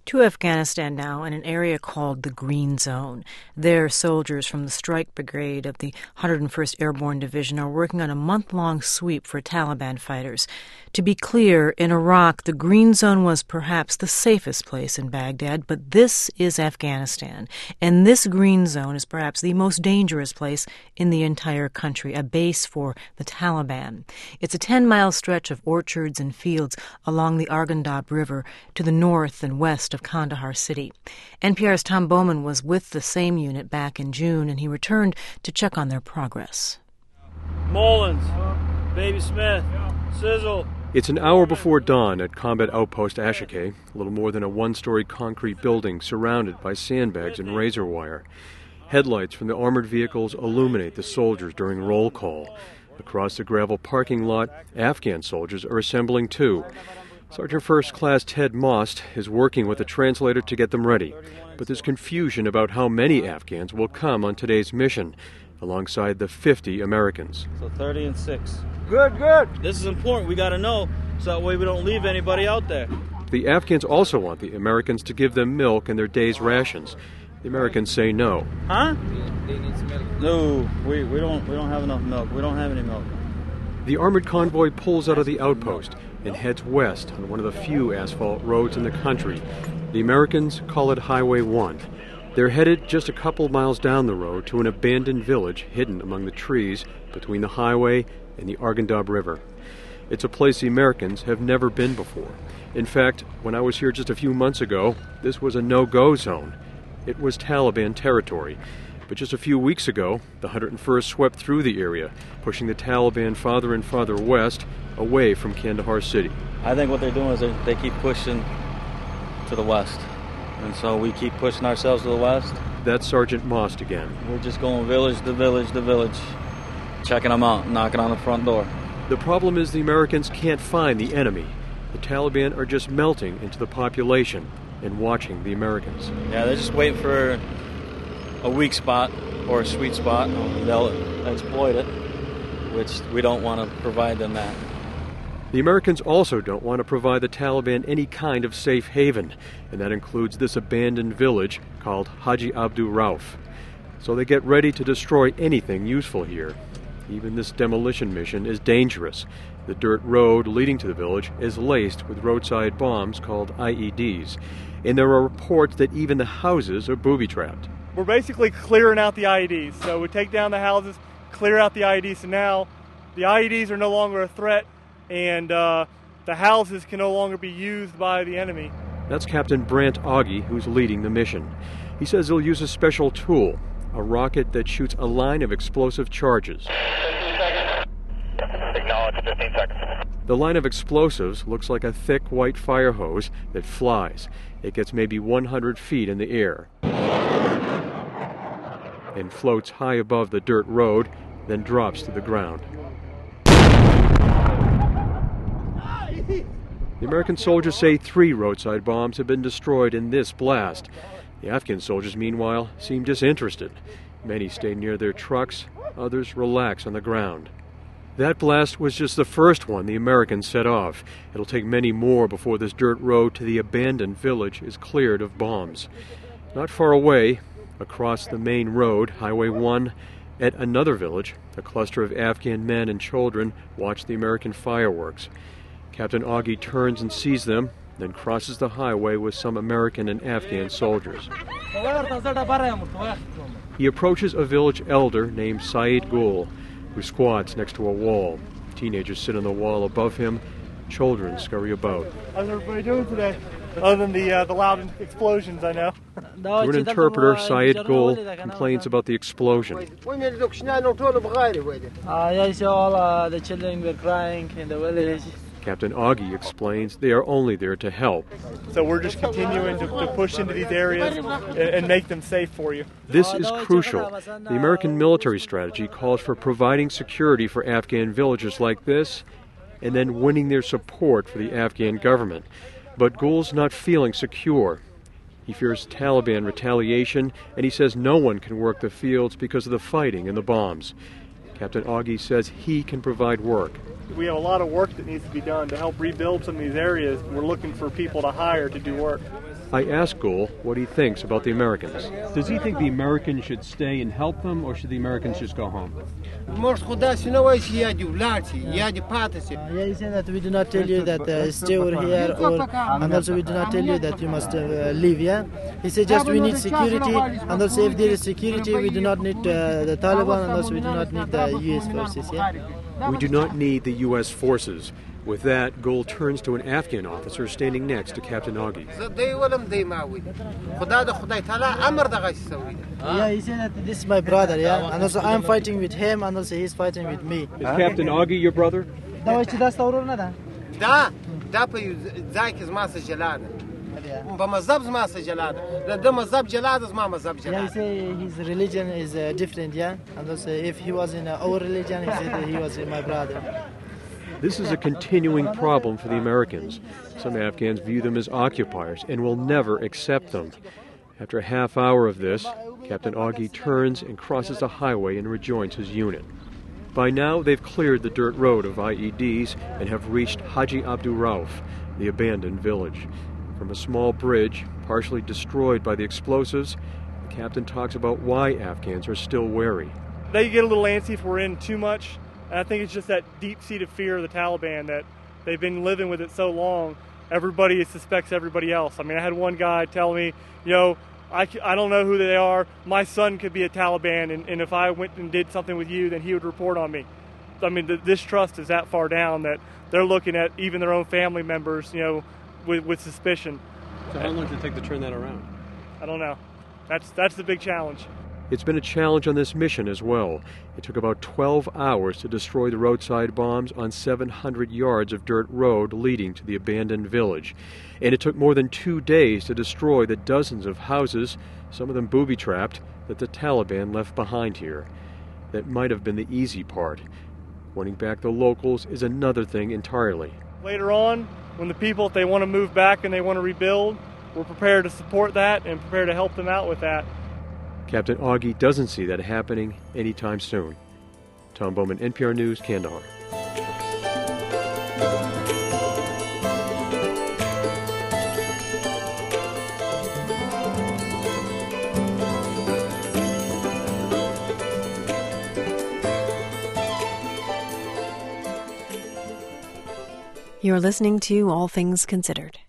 To Afghanistan now, in an area called the Green Zone. There, soldiers from the Strike Brigade of the 101st Airborne Division are working on a month-long sweep for Taliban fighters. To be clear, in Iraq, the Green Zone was perhaps the safest place in Baghdad, but this is Afghanistan, and this Green Zone is perhaps the most dangerous place in the entire country, a base for the Taliban. It's a 10-mile stretch of orchards and fields along the Arghandab River to the north and west of Kandahar City. NPR's Tom Bowman was with the same unit back in June, and he returned to check on their progress. Mullins, Baby Smith, Sizzle. It's an hour before dawn at Combat Outpost Ashake, a little more than a one-story concrete building surrounded by sandbags and razor wire. Headlights from the armored vehicles illuminate the soldiers during roll call. Across the gravel parking lot, Afghan soldiers are assembling too. Sergeant First Class Ted Most is working with a translator to get them ready, but there's confusion about how many Afghans will come on today's mission, alongside the 50 Americans. So 30 and 6. Good, good. This is important. We got to know, so that way we don't leave anybody out there. The Afghans also want the Americans to give them milk and their day's rations. The Americans say no. Huh? They need some milk. No, we don't have enough milk. We don't have any milk. The armored convoy pulls out of the outpost and heads west on one of the few asphalt roads in the country. The Americans call it Highway 1. They're headed just a couple miles down the road to an abandoned village hidden among the trees between the highway and the Arghandab River. It's a place the Americans have never been before. In fact, when I was here just a few months ago, this was a no-go zone. It was Taliban territory. But just a few weeks ago, the 101st swept through the area, pushing the Taliban farther and farther west, away from Kandahar City. I think what they're doing is they keep pushing to the west. And so we keep pushing ourselves to the west. That's Sergeant Most again. We're just going village to village to village, checking them out, knocking on the front door. The problem is the Americans can't find the enemy. The Taliban are just melting into the population and watching the Americans. Yeah, they're just waiting for a weak spot or a sweet spot. They'll exploit it, which we don't want to provide them that. The Americans also don't want to provide the Taliban any kind of safe haven, and that includes this abandoned village called Haji Abdu Rauf. So they get ready to destroy anything useful here. Even this demolition mission is dangerous. The dirt road leading to the village is laced with roadside bombs called IEDs, and there are reports that even the houses are booby-trapped. We're basically clearing out the IEDs. So we take down the houses, clear out the IEDs, so now the IEDs are no longer a threat, and the houses can no longer be used by the enemy. That's Captain Brant Augie, who's leading the mission. He says he'll use a special tool, a rocket that shoots a line of explosive charges. 15 seconds. Acknowledge 15 seconds. The line of explosives looks like a thick white fire hose that flies. It gets maybe 100 feet in the air and floats high above the dirt road, then drops to the ground. The American soldiers say 3 roadside bombs have been destroyed in this blast. The Afghan soldiers, meanwhile, seem disinterested. Many stay near their trucks, others relax on the ground. That blast was just the first one the Americans set off. It'll take many more before this dirt road to the abandoned village is cleared of bombs. Not far away, across the main road, Highway 1, at another village, a cluster of Afghan men and children watch the American fireworks. Captain Augie turns and sees them, then crosses the highway with some American and Afghan soldiers. He approaches a village elder named Saeed Gul, who squats next to a wall. Teenagers sit on the wall above him. Children scurry about. How's everybody doing today? Other than the loud explosions, I know. Through an interpreter, Saeed Gul complains about the explosion. The children were crying in the village. Captain Augie explains they are only there to help. So we're just continuing to push into these areas and make them safe for you. This is crucial. The American military strategy calls for providing security for Afghan villages like this and then winning their support for the Afghan government. But Gul's not feeling secure. He fears Taliban retaliation, and he says no one can work the fields because of the fighting and the bombs. Captain Augie says he can provide work. We have a lot of work that needs to be done to help rebuild some of these areas. We're looking for people to hire to do work. I asked Gul what he thinks about the Americans. Does he think the Americans should stay and help them, or should the Americans just go home? Yeah, he said that we do not tell you that stay over here, and also we do not tell you that you must leave, yeah? He said just we need security, and also if there is security, we do not need the Taliban, and also we do not need the U.S. forces, yeah? We do not need the U.S. forces. With that, Gul turns to an Afghan officer standing next to Captain Augie. Yeah, he said that this is my brother, yeah? And also I'm fighting with him, and also he's fighting with me. Is Captain Augie your brother? Yeah, he say his religion is different, yeah? And also if he was in our religion, he said that he was my brother. This is a continuing problem for the Americans. Some Afghans view them as occupiers and will never accept them. After a half hour of this, Captain Augie turns and crosses the highway and rejoins his unit. By now, they've cleared the dirt road of IEDs and have reached Haji Abdul Rauf, the abandoned village. From a small bridge, partially destroyed by the explosives, the captain talks about why Afghans are still wary. They get a little antsy if we're in too much. And I think it's just that deep-seated fear of the Taliban that they've been living with it so long, everybody suspects everybody else. I mean, I had one guy tell me, I don't know who they are. My son could be a Taliban, and if I went and did something with you, then he would report on me. I mean, this trust is that far down that they're looking at even their own family members, with suspicion. So how long did it take to turn that around? I don't know. That's the big challenge. It's been a challenge on this mission as well. It took about 12 hours to destroy the roadside bombs on 700 yards of dirt road leading to the abandoned village. And it took more than 2 days to destroy the dozens of houses, some of them booby-trapped, that the Taliban left behind here. That might have been the easy part. Winning back the locals is another thing entirely. Later on, when the people, if they want to move back and they want to rebuild, we're prepared to support that and prepared to help them out with that. Captain Augie doesn't see that happening anytime soon. Tom Bowman, NPR News, Kandahar. You're listening to All Things Considered.